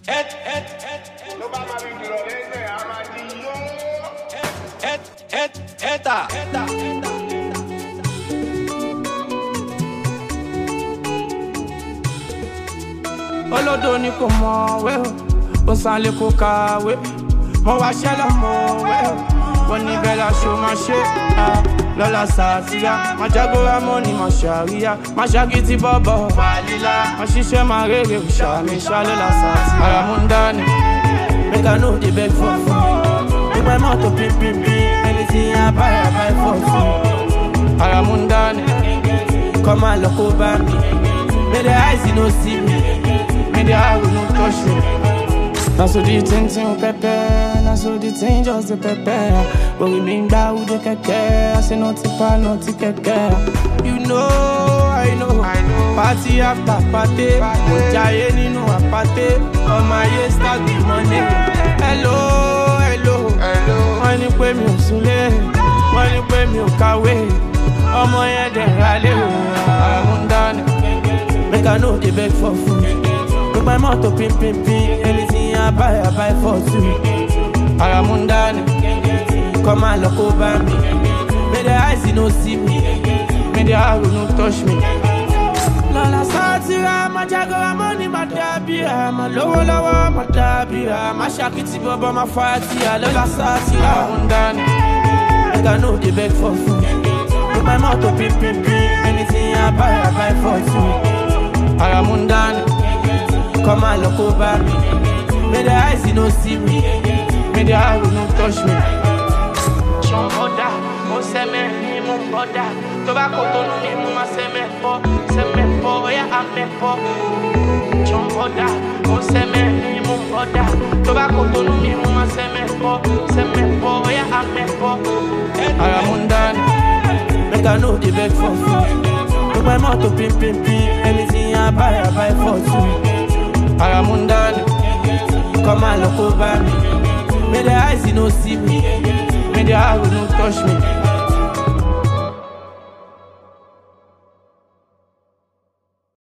Olodo ni kò mọ̀ wẹ́ o, ó sálé kò kàwé. Mo wá ṣẹlẹ̀ mọ̀ wẹ́ o, wọ́n ní bẹ́ẹ̀ la ṣo máa ṣe. Lọ́la sàtìyà, má jágóra mọ́ ni mà ṣàríyá. Má ṣàkìtì bọ́bọ̀ wàlílá. Má ṣiṣẹ́ máa rèrè òṣàmì ṣálọ́la sàtìyà. Ara mú ń dání, make I know the beg for food. Make my mouth to pimp, anything I buy for food. Ara mú ń dání, come and look over me. May the eyes you no see me, may the eye will no touch me. Now so the thing pepper, now so the thing just the pepper. But we mean that we don't care. I say no tipa, no care. You know, I know. Party after party, Mojaye nínú apate. All my years start with money. Hello. Wọ́n ní pé mi ò súnlé, wọ́n ní pé mi ò kàwé. Ọmọ yẹn dẹ̀ rálé o, ara mú ń dání. Make I know they beg for food. Make my mouth to pimp, anything I buy for two. Ara mú ń dání, come and look over me. May the eyes you no see me, may the eye will no touch me. Lọ́la sátìrà, má jágóra mọ́ ni má dábìrà. Má lówó lọ́wọ́, má dábìrà. Má ṣàkìtì bọ́bọ́, má fàtìyà. Lọ́la sátìrà, mú ń dání. Make I know they beg for food. Make my mouth to pimp, anything I buy for two. Ara mú ń dání, come and look over me. May the eyes you no see me, may the eye will no touch me. Ṣọ̀mọ́dá, mo sẹ́mẹ̀ ní mo bọ́dá. Tó bá kò tó nù mí, mo máa sẹ́mẹ̀ pọ̀, ọ̀yá àmẹ́pọ̀. Ṣọ̀mọ́dá, mo sẹ́mẹ̀ ní mo bọ́dá. Tó bá kò tó nù mí, mo máa sẹ́mẹ̀ pọ̀, ọ̀yá àmẹ́pọ̀. Ara mú ń dání, make I know the beg for food. Make my mouth to pimp, anything I buy for two. Ara mú ń dání, come and look over me. May the eyes you no see me, may the eye will no touch me.